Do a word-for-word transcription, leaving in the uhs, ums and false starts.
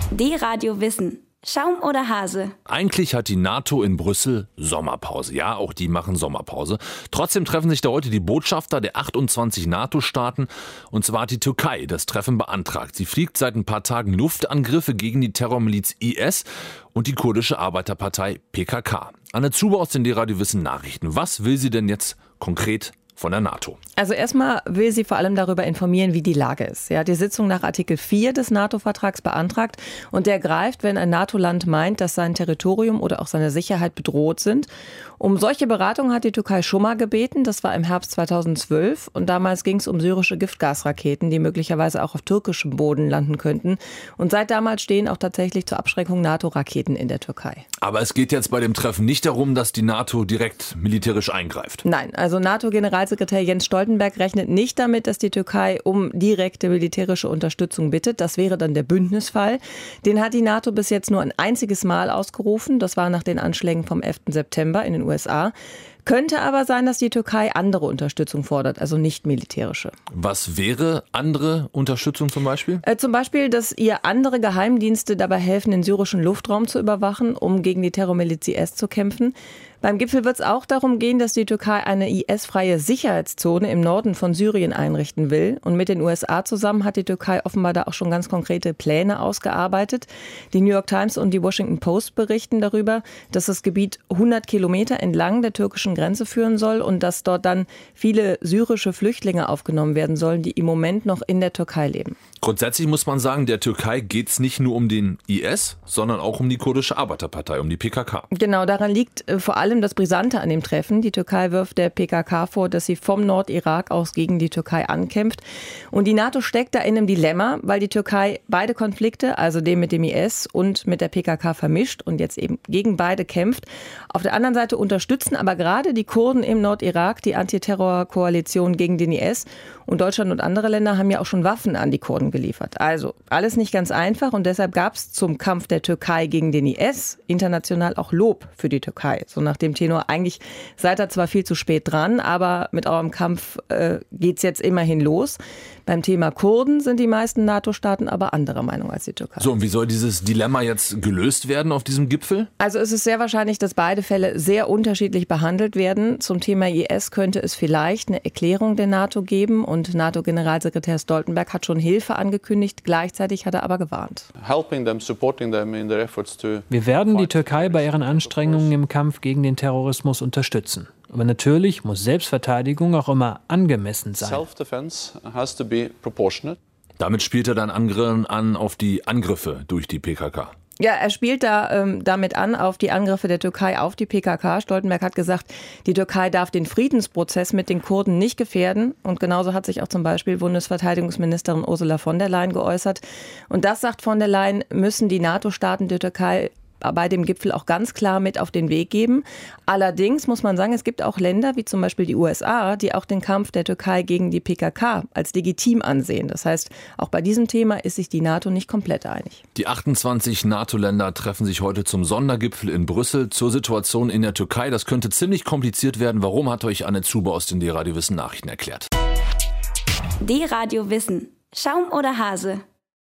D-Radio Wissen. Schaum oder Hase? Eigentlich hat die NATO in Brüssel Sommerpause. Ja, auch die machen Sommerpause. Trotzdem treffen sich da heute die Botschafter der achtundzwanzig NATO-Staaten. Und zwar hat die Türkei das Treffen beantragt. Sie fliegt seit ein paar Tagen Luftangriffe gegen die Terrormiliz I S und die kurdische Arbeiterpartei P K K. Anne Zuber aus den D-Radio Wissen Nachrichten. Was will sie denn jetzt konkret von der NATO? Also erstmal will sie vor allem darüber informieren, wie die Lage ist. Sie hat die Sitzung nach Artikel vier des NATO-Vertrags beantragt und der greift, wenn ein NATO-Land meint, dass sein Territorium oder auch seine Sicherheit bedroht sind. Um solche Beratungen hat die Türkei schon mal gebeten. Das war im Herbst zweitausendzwölf und damals ging es um syrische Giftgasraketen, die möglicherweise auch auf türkischem Boden landen könnten. Und seit damals stehen auch tatsächlich zur Abschreckung NATO-Raketen in der Türkei. Aber es geht jetzt bei dem Treffen nicht darum, dass die NATO direkt militärisch eingreift. Nein, also NATO-Generalsekretär Jens Stoltenberg rechnet nicht damit, dass die Türkei um direkte militärische Unterstützung bittet. Das wäre dann der Bündnisfall. Den hat die NATO bis jetzt nur ein einziges Mal ausgerufen. Das war nach den Anschlägen vom elften September in den U S A. Könnte aber sein, dass die Türkei andere Unterstützung fordert, also nicht militärische. Was wäre andere Unterstützung zum Beispiel? Äh, zum Beispiel, dass ihr andere Geheimdienste dabei helfen, den syrischen Luftraum zu überwachen, um gegen die Terrormiliz I S zu kämpfen. Beim Gipfel wird es auch darum gehen, dass die Türkei eine I S-freie Sicherheitszone im Norden von Syrien einrichten will. Und mit den U S A zusammen hat die Türkei offenbar da auch schon ganz konkrete Pläne ausgearbeitet. Die New York Times und die Washington Post berichten darüber, dass das Gebiet hundert Kilometer entlang der türkischen Grenze führen soll und dass dort dann viele syrische Flüchtlinge aufgenommen werden sollen, die im Moment noch in der Türkei leben. Grundsätzlich muss man sagen, der Türkei geht es nicht nur um den I S, sondern auch um die kurdische Arbeiterpartei, um die P K K. Genau, daran liegt äh, vor allem das Brisante an dem Treffen. Die Türkei wirft der P K K vor, dass sie vom Nordirak aus gegen die Türkei ankämpft. Und die NATO steckt da in einem Dilemma, weil die Türkei beide Konflikte, also den mit dem I S und mit der P K K, vermischt und jetzt eben gegen beide kämpft. Auf der anderen Seite unterstützen aber gerade die Kurden im Nordirak die Antiterrorkoalition gegen den I S. Und Deutschland und andere Länder haben ja auch schon Waffen an die Kurden geliefert. Also alles nicht ganz einfach und deshalb gab es zum Kampf der Türkei gegen den I S international auch Lob für die Türkei. So nach dem Tenor, eigentlich seid ihr zwar viel zu spät dran, aber mit eurem Kampf äh, geht's jetzt immerhin los. Beim Thema Kurden sind die meisten NATO-Staaten aber anderer Meinung als die Türkei. So, und wie soll dieses Dilemma jetzt gelöst werden auf diesem Gipfel? Also es ist sehr wahrscheinlich, dass beide Fälle sehr unterschiedlich behandelt werden. Zum Thema I S könnte es vielleicht eine Erklärung der NATO geben und NATO-Generalsekretär Stoltenberg hat schon Hilfe angekündigt. Gleichzeitig hat er aber gewarnt. Wir werden die Türkei bei ihren Anstrengungen im Kampf gegen den Terrorismus unterstützen. Aber natürlich muss Selbstverteidigung auch immer angemessen sein. Damit spielt er dann Angriffen an auf die Angriffe durch die P K K. Ja, er spielt da ähm, damit an auf die Angriffe der Türkei auf die P K K. Stoltenberg hat gesagt, die Türkei darf den Friedensprozess mit den Kurden nicht gefährden. Und genauso hat sich auch zum Beispiel Bundesverteidigungsministerin Ursula von der Leyen geäußert. Und das, sagt von der Leyen, müssen die NATO-Staaten der Türkei bei dem Gipfel auch ganz klar mit auf den Weg geben. Allerdings muss man sagen, es gibt auch Länder, wie zum Beispiel die U S A, die auch den Kampf der Türkei gegen die P K K als legitim ansehen. Das heißt, auch bei diesem Thema ist sich die NATO nicht komplett einig. Die achtundzwanzig NATO-Länder treffen sich heute zum Sondergipfel in Brüssel zur Situation in der Türkei. Das könnte ziemlich kompliziert werden. Warum, hat euch Anne Zuber aus den D-Radio Wissen Nachrichten erklärt. D-Radio Wissen. Schaum oder Hase?